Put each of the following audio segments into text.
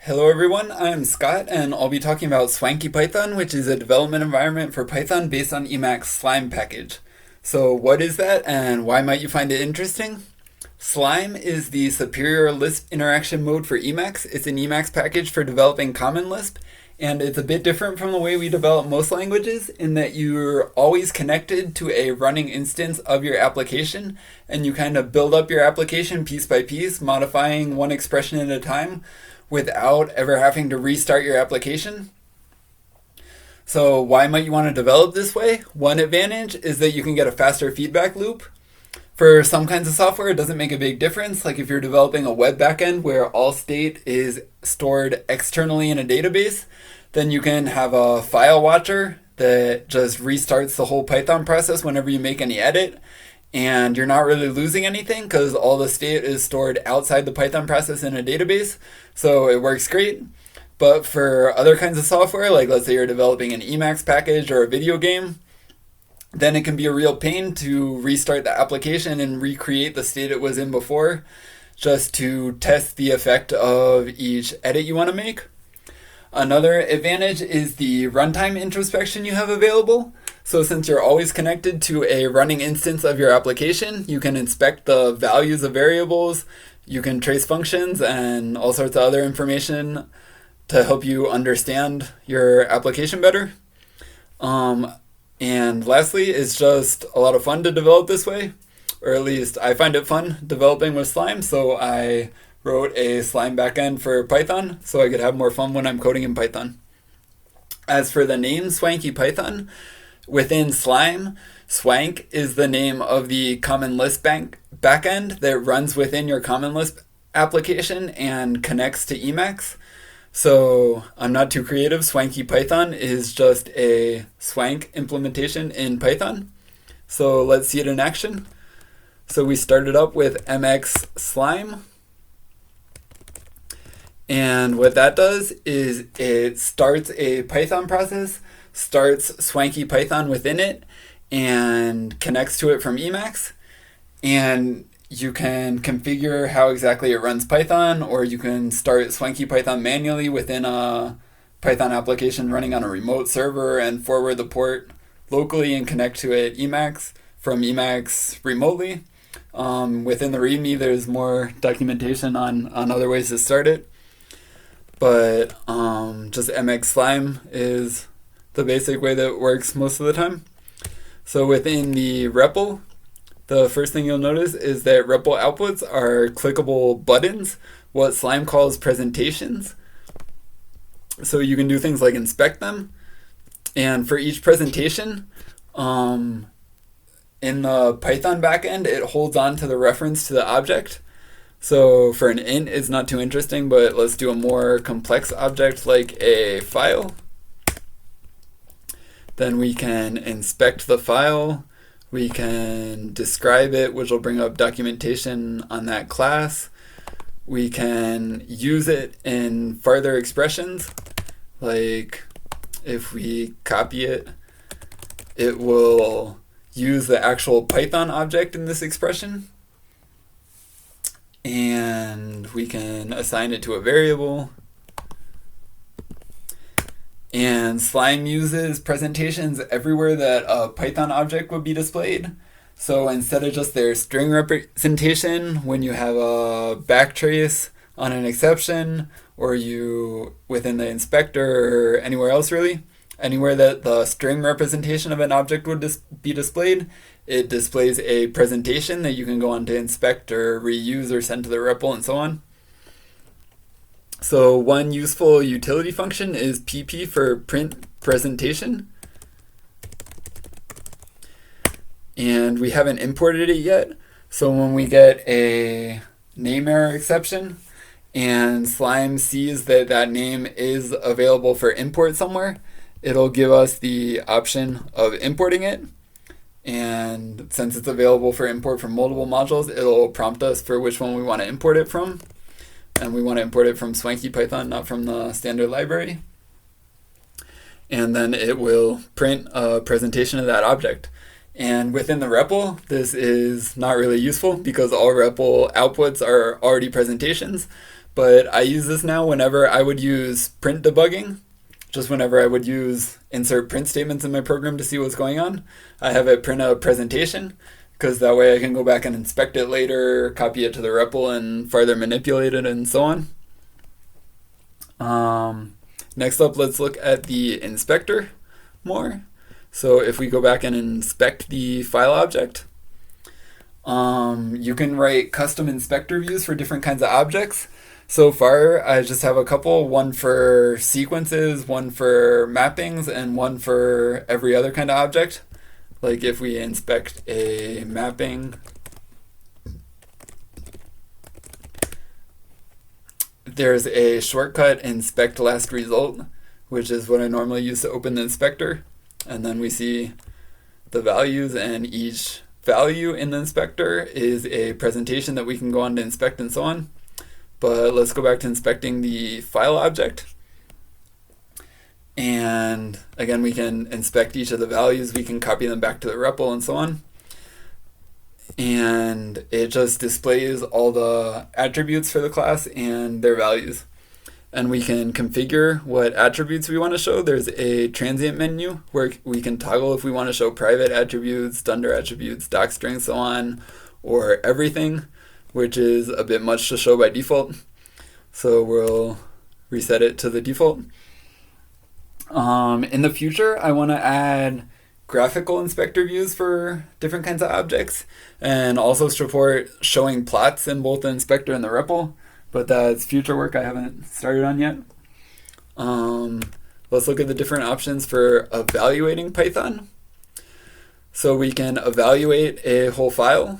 Hello everyone, I'm Scott and I'll be talking about Swanky Python, which is a development environment for Python based on Emacs Slime package. So what is that and why might you find it interesting? Slime is the superior Lisp interaction mode for Emacs. It's an Emacs package for developing Common Lisp, and it's a bit different from the way we develop most languages in that you're always connected to a running instance of your application, and you kind of build up your application piece by piece, modifying one expression at a time without ever having to restart your application. So why might you want to develop this way? One advantage is that you can get a faster feedback loop. For some kinds of software, it doesn't make a big difference. Like if you're developing a web backend where all state is stored externally in a database, then you can have a file watcher that just restarts the whole Python process whenever you make any edit. And you're not really losing anything because all the state is stored outside the Python process in a database. So it works great. But for other kinds of software, like let's say you're developing an Emacs package or a video game, then it can be a real pain to restart the application and recreate the state it was in before just to test the effect of each edit you want to make. Another advantage is the runtime introspection you have available. So since you're always connected to a running instance of your application, you can inspect the values of variables, you can trace functions and all sorts of other information to help you understand your application better. And lastly, it's just a lot of fun to develop this way, or at least I find it fun developing with Slime, so I wrote a Slime backend for Python so I could have more fun when I'm coding in Python. As for the name Swanky Python, within Slime, Swank is the name of the Common Lisp backend that runs within your Common Lisp application and connects to Emacs. So I'm not too creative. Swanky Python is just a Swank implementation in Python. So let's see it in action. So we started up with mx slime. And what that does is it starts a Python process, starts Swanky Python within it, and connects to it from Emacs. And you can configure how exactly it runs Python, or you can start Swanky Python manually within a Python application running on a remote server and forward the port locally and connect to it Emacs from Emacs remotely. Within the README, there's more documentation on other ways to start it. But just mx slime is the basic way that it works most of the time. So within the REPL, the first thing you'll notice is that REPL outputs are clickable buttons, what Slime calls presentations. So you can do things like inspect them. And for each presentation, in the Python backend, it holds on to the reference to the object. So for an int, it's not too interesting, but let's do a more complex object like a file. Then we can inspect the file. We can describe it, which will bring up documentation on that class. We can use it in further expressions. Like if we copy it, it will use the actual Python object in this expression. And we can assign it to a variable. And Slime uses presentations everywhere that a Python object would be displayed. So instead of just their string representation, when you have a backtrace on an exception, or you within the inspector or anywhere else really, anywhere that the string representation of an object would be displayed, it displays a presentation that you can go on to inspect or reuse or send to the REPL and so on. So one useful utility function is pp for print presentation. And we haven't imported it yet. So when we get a name error exception and Slime sees that that name is available for import somewhere, it'll give us the option of importing it. And since it's available for import from multiple modules, it'll prompt us for which one we want to import it from. And we want to import it from Swanky Python, not from the standard library. And then it will print a presentation of that object. And within the REPL, this is not really useful because all REPL outputs are already presentations. but I use this now whenever I would use print debugging. Just whenever I would use insert print statements in my program to see what's going on, I have it print a presentation, because that way I can go back and inspect it later, copy it to the REPL, and further manipulate it, and so on. Next up, let's look at the inspector more. So if we go back and inspect the file object, you can write custom inspector views for different kinds of objects. So far, I just have a couple, one for sequences, one for mappings, and one for every other kind of object. Like if we inspect a mapping, there's a shortcut inspect last result, which is what I normally use to open the inspector. And then we see the values, and each value in the inspector is a presentation that we can go on to inspect and so on. But let's go back to inspecting the file object. And again, we can inspect each of the values, we can copy them back to the REPL and so on. And it just displays all the attributes for the class and their values. And we can configure what attributes we want to show. There's a transient menu where we can toggle if we want to show private attributes, dunder attributes, docstring, so on, or everything, which is a bit much to show by default. So we'll reset it to the default. In the future, I want to add graphical inspector views for different kinds of objects, and also support showing plots in both the inspector and the REPL, but that's future work I haven't started on yet. Let's look at the different options for evaluating Python. So we can evaluate a whole file.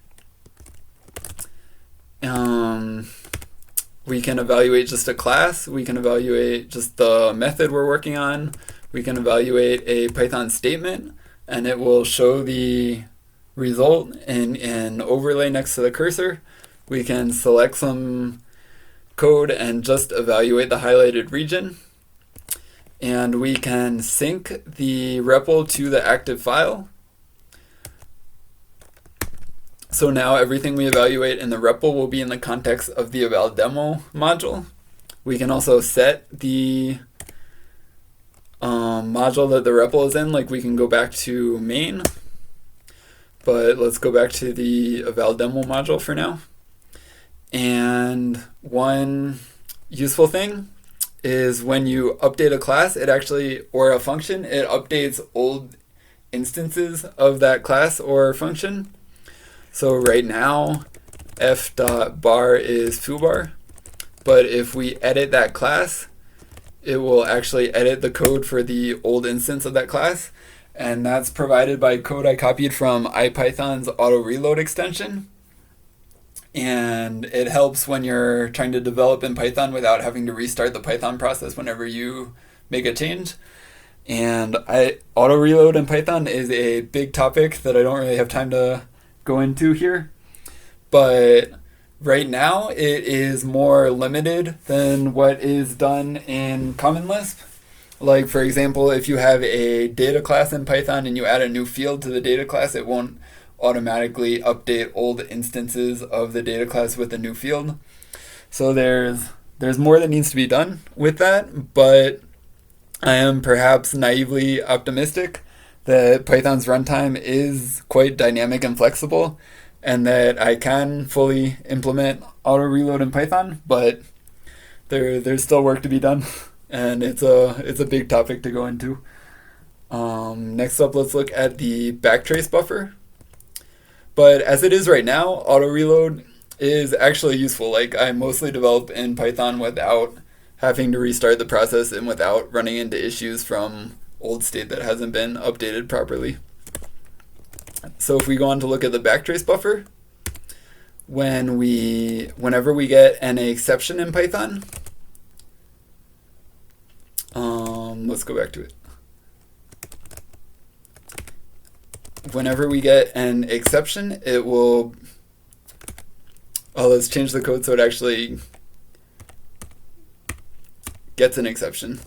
We can evaluate just a class. We can evaluate just the method we're working on. We can evaluate a Python statement, and it will show the result in an overlay next to the cursor. We can select some code and just evaluate the highlighted region. And we can sync the REPL to the active file. So now everything we evaluate in the REPL will be in the context of the eval-demo module. We can also set the module that the REPL is in, like we can go back to main. But let's go back to the eval-demo module for now. And one useful thing is when you update a class, it actually, or a function, it updates old instances of that class or function. So right now, f.bar is foobar, but if we edit that class, it will actually edit the code for the old instance of that class, and that's provided by code I copied from IPython's auto reload extension. And it helps when you're trying to develop in Python without having to restart the Python process whenever you make a change. And auto reload in Python is a big topic that I don't really have time to go into here. But right now it is more limited than what is done in Common Lisp. Like for example, if you have a data class in Python and you add a new field to the data class, it won't automatically update old instances of the data class with a new field. So there's more that needs to be done with that, but I am perhaps naively optimistic that Python's runtime is quite dynamic and flexible, and that I can fully implement auto reload in Python, but there's still work to be done, and it's a big topic to go into. Next up, let's look at the backtrace buffer. But as it is right now, auto reload is actually useful. Like I mostly develop in Python without having to restart the process and without running into issues from old state that hasn't been updated properly. So if we go on to look at the backtrace buffer, whenever we get an exception in Python, let's go back to it. Whenever we get an exception, it will, let's change the code so it actually gets an exception.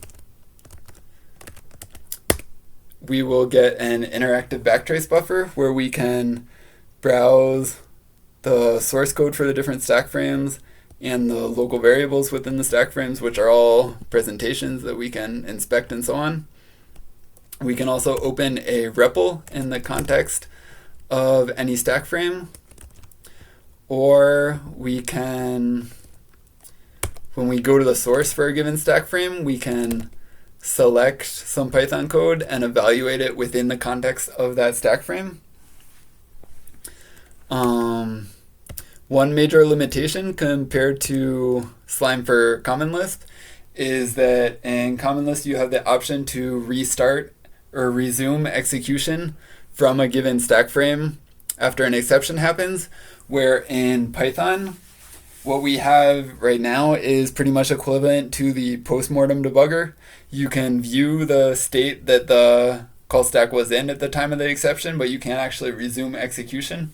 We will get an interactive backtrace buffer where we can browse the source code for the different stack frames and the local variables within the stack frames, which are all presentations that we can inspect and so on. We can also open a REPL in the context of any stack frame, or we can, when we go to the source for a given stack frame, we can select some Python code and evaluate it within the context of that stack frame. One major limitation compared to Slime for Common Lisp is that in Common Lisp you have the option to restart or resume execution from a given stack frame after an exception happens, where in Python what we have right now is pretty much equivalent to the postmortem debugger. You can view the state that the call stack was in at the time of the exception, but you can't actually resume execution,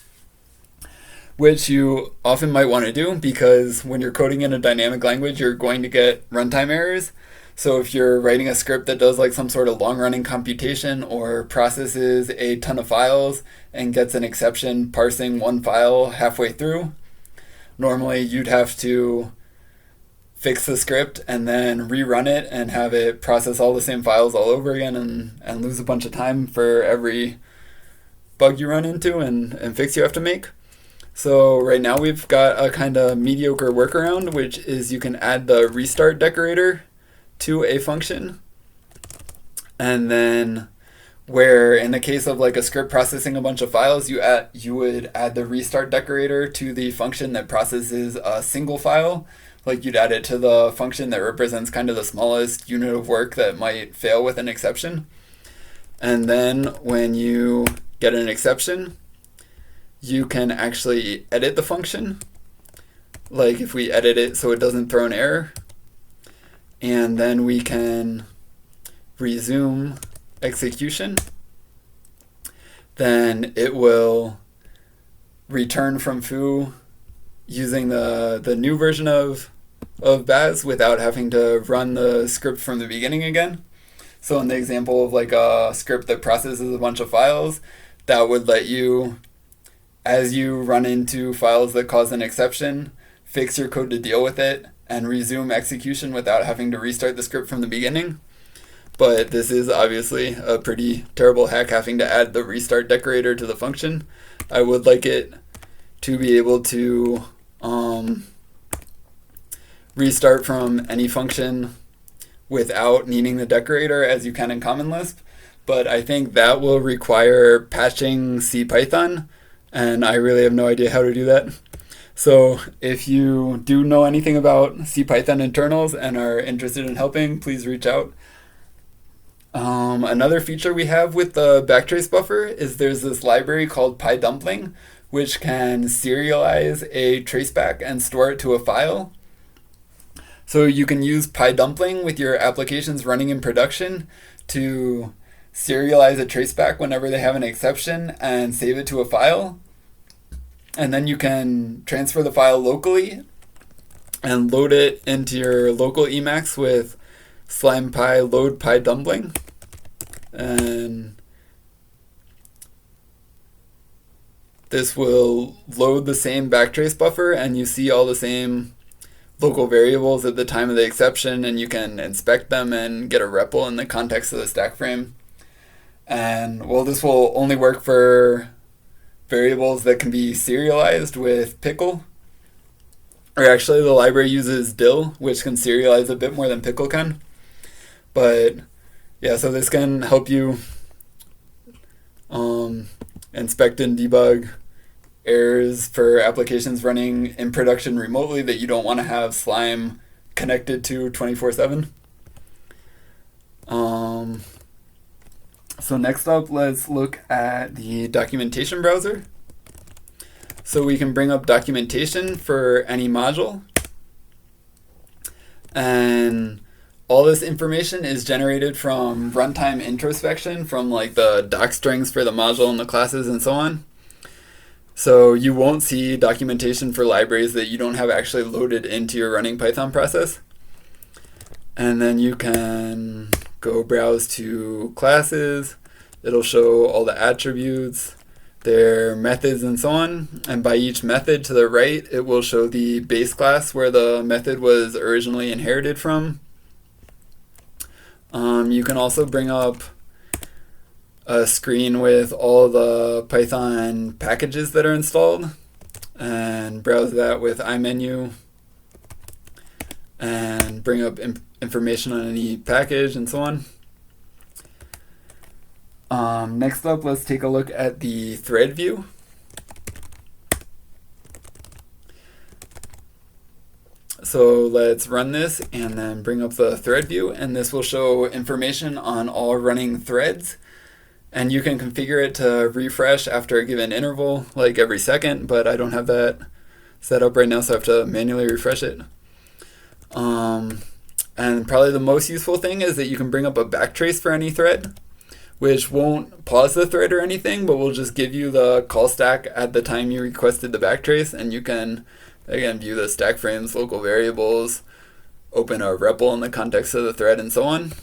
which you often might want to do because when you're coding in a dynamic language, you're going to get runtime errors. So if you're writing a script that does like some sort of long-running computation or processes a ton of files and gets an exception parsing one file halfway through, normally you'd have to fix the script and then rerun it and have it process all the same files all over again and lose a bunch of time for every bug you run into and fix you have to make. So right now we've got a kind of mediocre workaround, which is you can add the restart decorator to a function. And then where in the case of like a script processing a bunch of files, you would add the restart decorator to the function that processes a single file. Like you'd add it to the function that represents kind of the smallest unit of work that might fail with an exception. And then when you get an exception, you can actually edit the function, like if we edit it so it doesn't throw an error, and then we can resume execution. Then it will return from foo using the new version of Baz without having to run the script from the beginning again. So in the example of like a script that processes a bunch of files, that would let you, as you run into files that cause an exception, fix your code to deal with it and resume execution without having to restart the script from the beginning. But this is obviously a pretty terrible hack, having to add the restart decorator to the function. I would like it to be able to restart from any function without needing the decorator as you can in Common Lisp, but I think that will require patching CPython, and I really have no idea how to do that. So if you do know anything about CPython internals and are interested in helping, please reach out. Another feature we have with the backtrace buffer is there's this library called PyDumpling, which can serialize a traceback and store it to a file. So you can use PyDumpling with your applications running in production to serialize a traceback whenever they have an exception and save it to a file. And then you can transfer the file locally and load it into your local Emacs with slimepy load PyDumpling. And this will load the same backtrace buffer, and you see all the same local variables at the time of the exception, and you can inspect them and get a REPL in the context of the stack frame. And well, this will only work for variables that can be serialized with Pickle. Or actually, the library uses DIL, which can serialize a bit more than Pickle can. But yeah, so this can help you inspect and debug errors for applications running in production remotely that you don't want to have Slime connected to 24/7. So next up, let's look at the documentation browser. So we can bring up documentation for any module. And all this information is generated from runtime introspection from like the doc strings for the module and the classes and so on. So you won't see documentation for libraries that you don't have actually loaded into your running Python process. And then you can go browse to classes. It'll show all the attributes, their methods and so on. And by each method to the right, it will show the base class where the method was originally inherited from. You can also bring up a screen with all the Python packages that are installed and browse that with iMenu and bring up information on any package and so on. Next up, let's take a look at the thread view. So let's run this and then bring up the thread view, and this will show information on all running threads. And you can configure it to refresh after a given interval, like every second, but I don't have that set up right now, so I have to manually refresh it. And probably the most useful thing is that you can bring up a backtrace for any thread, which won't pause the thread or anything, but will just give you the call stack at the time you requested the backtrace, and you can, again, view the stack frames, local variables, open a REPL in the context of the thread, and so on.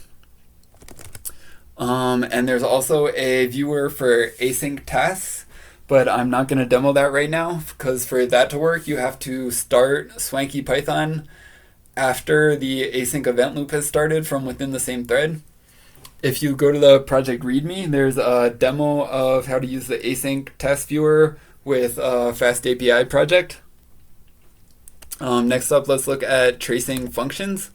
And there's also a viewer for async tasks, but I'm not going to demo that right now, because for that to work, you have to start Swanky Python after the async event loop has started from within the same thread. If you go to the project README, there's a demo of how to use the async task viewer with a Fast API project. Next up, let's look at tracing functions.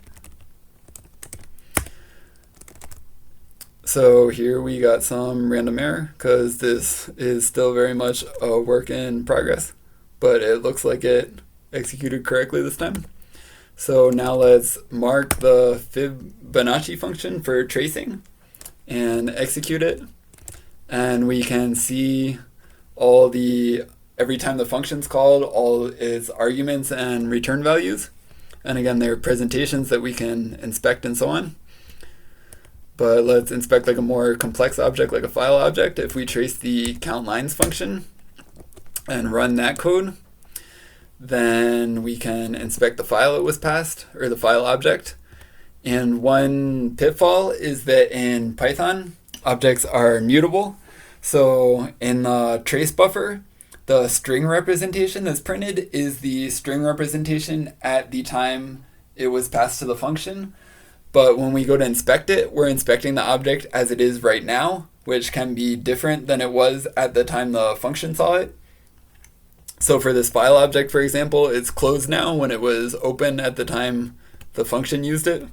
So here we got some random error because this is still very much a work in progress, but it looks like it executed correctly this time. So now let's mark the Fibonacci function for tracing and execute it. And we can see every time the function's called, all its arguments and return values. And again, there are presentations that we can inspect and so on. But let's inspect like a more complex object, like a file object. If we trace the countLines function and run that code, then we can inspect the file it was passed, or the file object. And one pitfall is that in Python, objects are mutable. So in the trace buffer, the string representation that's printed is the string representation at the time it was passed to the function. But when we go to inspect it, we're inspecting the object as it is right now, which can be different than it was at the time the function saw it. So for this file object, for example, it's closed now when it was open at the time the function used it.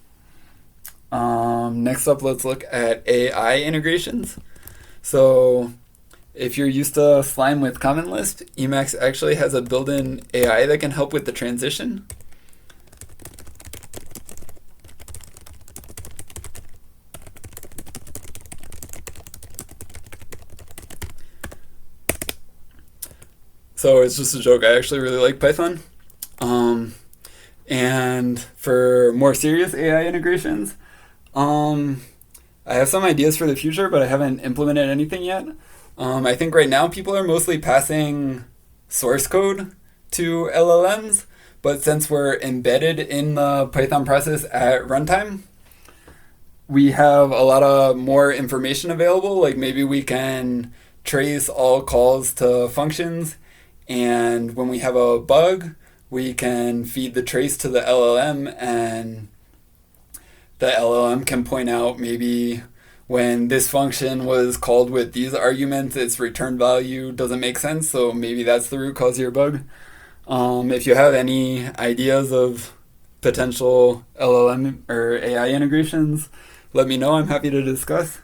Next up, let's look at AI integrations. So if you're used to Slime with Common Lisp, Emacs actually has a built-in AI that can help with the transition. So it's just a joke. I actually really like Python. And for more serious AI integrations, I have some ideas for the future, but I haven't implemented anything yet. I think right now people are mostly passing source code to LLMs, but since we're embedded in the Python process at runtime, we have a lot of more information available. Like maybe we can trace all calls to functions, and when we have a bug, we can feed the trace to the LLM, and the LLM can point out maybe when this function was called with these arguments, its return value doesn't make sense, so maybe that's the root cause of your bug. If you have any ideas of potential LLM or AI integrations, let me know. I'm happy to discuss.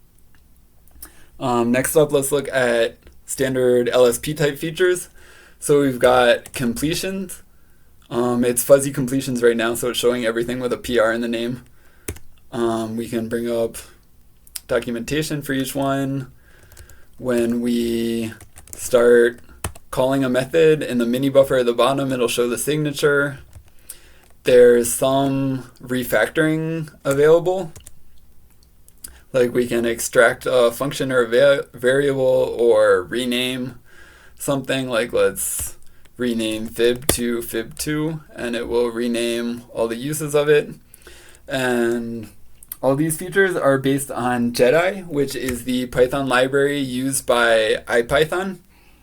Next up, let's look at standard LSP type features. So we've got completions. It's fuzzy completions right now, so it's showing everything with a PR in the name. We can bring up documentation for each one. When we start calling a method in the mini buffer at the bottom, it'll show the signature. There's some refactoring available. Like we can extract a function or a variable or rename something. Like let's rename fib to fib2, and it will rename all the uses of it. And All these features are based on Jedi, which is the Python library used by IPython.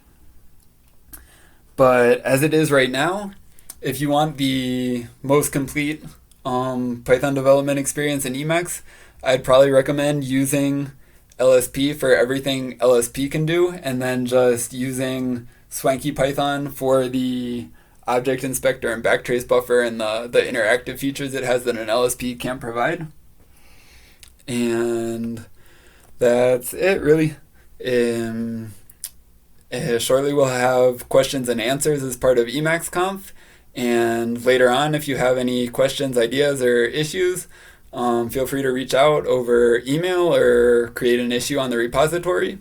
But as it is right now, if you want the most complete Python development experience in Emacs, I'd probably recommend using LSP for everything LSP can do, and then just using Swanky Python for the object inspector and backtrace buffer and the interactive features it has that an LSP can't provide. And that's it, really. Shortly we'll have questions and answers as part of EmacsConf. And later on, if you have any questions, ideas, or issues, feel free to reach out over email or create an issue on the repository.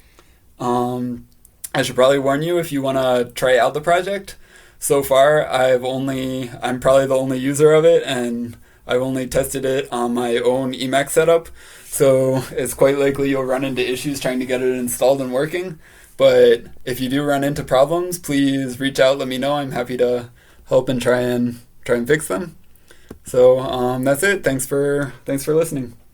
I should probably warn you if you want to try out the project. So far, I'm probably the only user of it, and I've only tested it on my own Emacs setup. So it's quite likely you'll run into issues trying to get it installed and working. But if you do run into problems, please reach out, let me know. I'm happy to help and try and fix them. So that's it. Thanks for listening.